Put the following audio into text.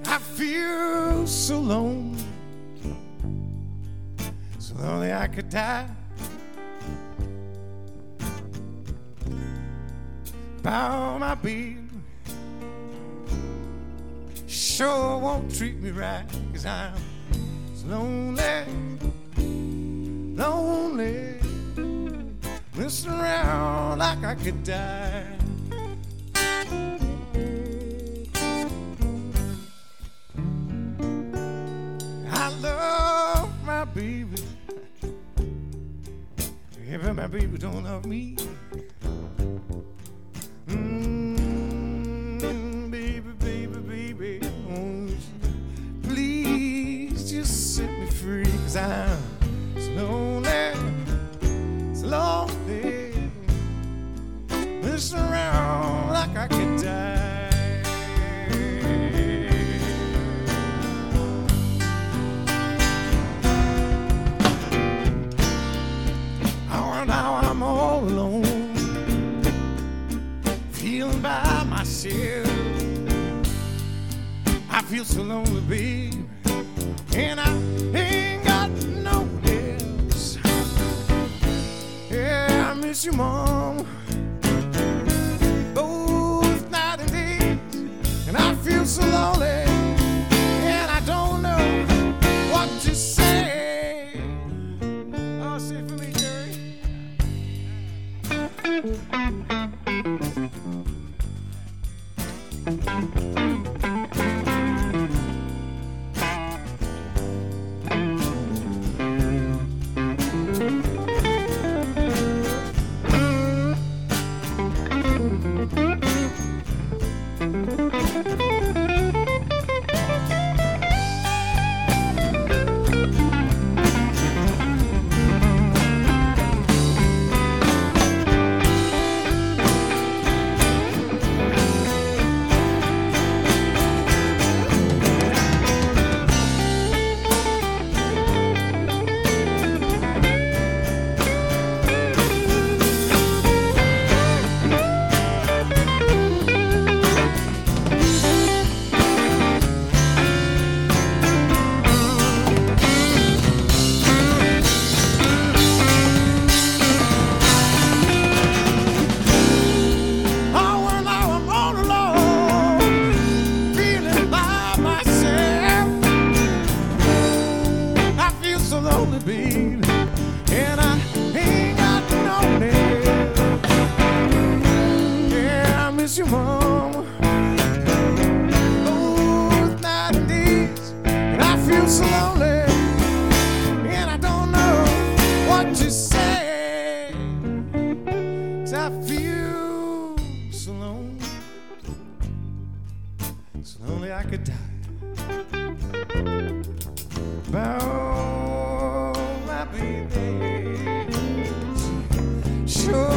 I feel so lonely, so lonely I could die. About my baby, sure won't treat me right, 'cause I'm so lonely, lonely, messing around like I could die. I love my baby, if my baby don't love me, baby, baby, baby, won't you please just set me free, 'cause I'm so lonely, so lonely, messing around like I could die. Oh, now I'm all alone, feeling by myself. I feel so lonely, babe, and I ain't got no one else. Yeah, I miss you, Mom, both night and day, and I feel so lonely, and I don't know what to say. Oh, say it for me, Jerry. Your mom, both night and days, and I feel so lonely, and I don't know what to say, 'cause I feel so lonely I could die. About my baby, sure.